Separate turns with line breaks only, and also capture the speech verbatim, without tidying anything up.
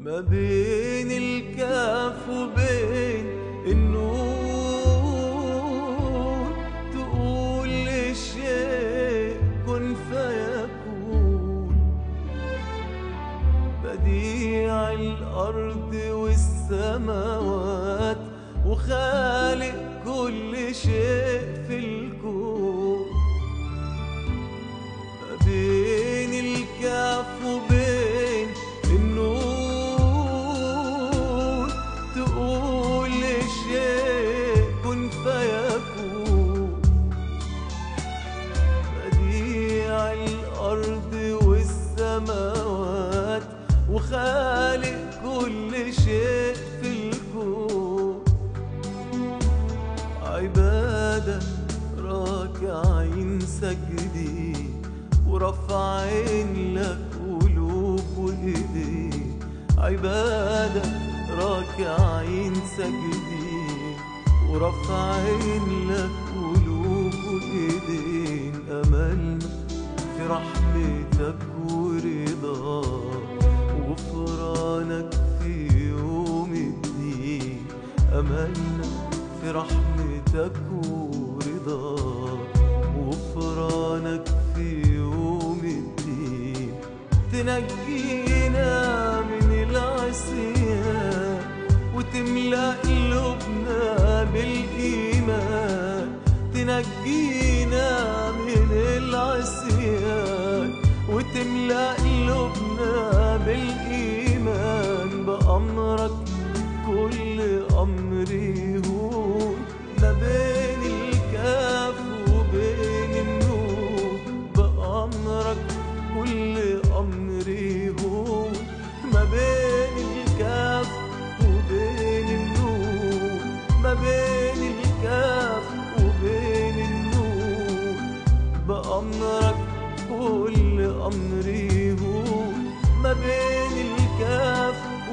ما بين الكاف وبين النون تقول للشيء كن فيكون. بديع الأرض والسماوات وخالق كل شيء في الكون. ما بين الكاف وبين النون تقول للشيء كن فيكون. بديع الأرض والسماوات وخالق كل شيء في الكون. عبادة راكعين ساجدين ورافعين لك قلوب وايدين. عبادة راكعين ساجدين ورافعين لك قلوب وايدين. أملنا في رحمتك ورضاك وغفرانك في يوم الدين. أملنا في رحمتك ورضاك وغفرانك في يوم الدين. تنجينا من العصيان وتملأ قلوبنا بالإيمان. تنجينا من العصيان وتملأ قلوبنا بالإيمان. بأمرك كل أمر يهون. ما بين الكاف وبين النون بأمرك كل أمر يهون. ما بين الكاف وبين النون ما بين الكاف وبين النون بأمرك كل أمر يهون. ما بين الكاف